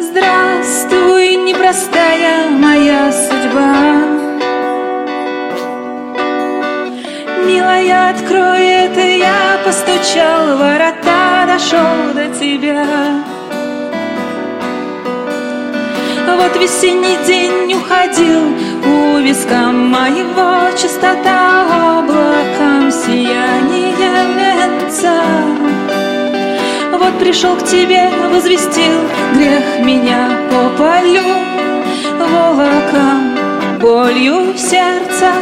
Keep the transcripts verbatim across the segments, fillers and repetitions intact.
Здравствуй, непростая моя судьба. Милая, открой, это я постучал в ворота, дошел до тебя. Вот весенний день уходил, у виска моего чистота, облаком сияние венца. Вот пришел к тебе, возвестил грех меня по полю, волоком, болью сердца.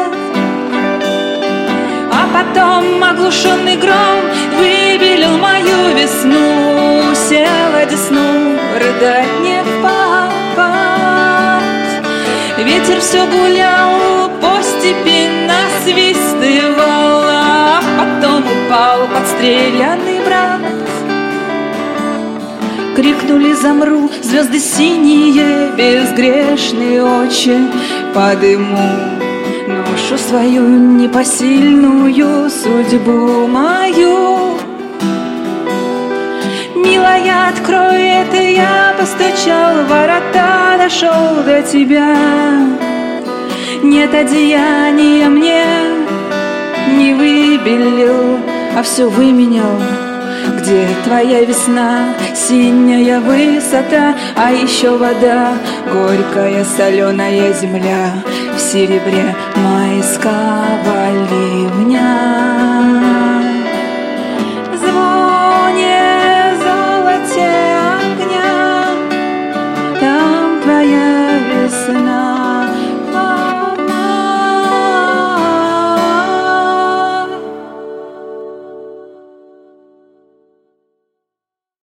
А потом оглушенный гром выбелил мою весну, села десну, рыдать не в попад. Ветер все гулял, по степи насвистывал, а потом упал подстрелянный брат. Крикнули: замру, звезды синие, безгрешные очи подыму ношу свою непосильную, судьбу мою. Милая, открой, это я постучал в ворота, дошел до тебя. Нет одеяния мне не выбелил, а все выменял. Где твоя весна, синяя высота, а еще вода, горькая соленая земля в серебре майского лива.